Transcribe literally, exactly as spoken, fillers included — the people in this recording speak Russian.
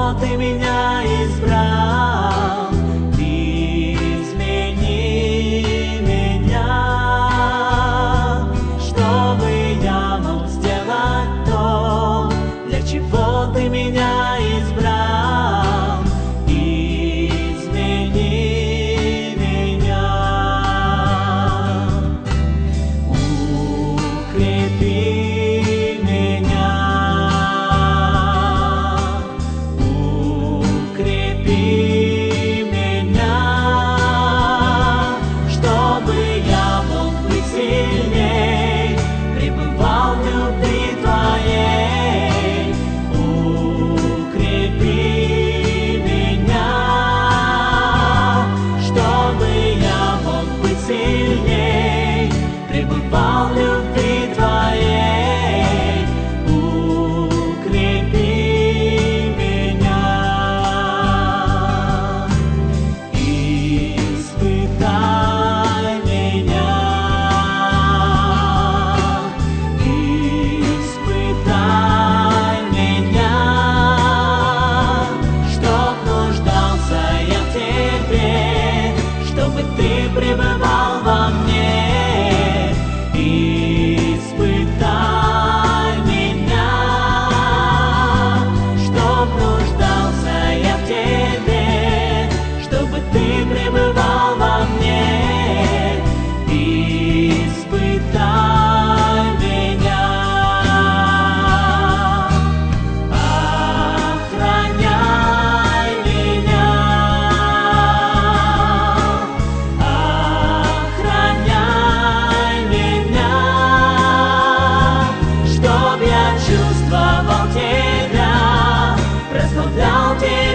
Ты меня избрал. Измени меня, чтобы я мог сделать то, для чего Ты меня избрал. Измени меня, укрепи меня, укрепи меня, чтобы я мог быть сильней, пребывал в любви Твоей. Укрепи меня, чтобы я мог быть сильней, пребывал в любви Твоей. Укрепи меня, испытай меня, испытай меня, чтоб нуждался я в Тебе, чтобы Ты пребывал во мне. Испытай меня, чтоб нуждался я в Тебе, чтобы Ты пребывал во мне. Испытай меня, охраняй меня, охраняй меня, чтоб я чувствовал Тебя, прославлял Тебя.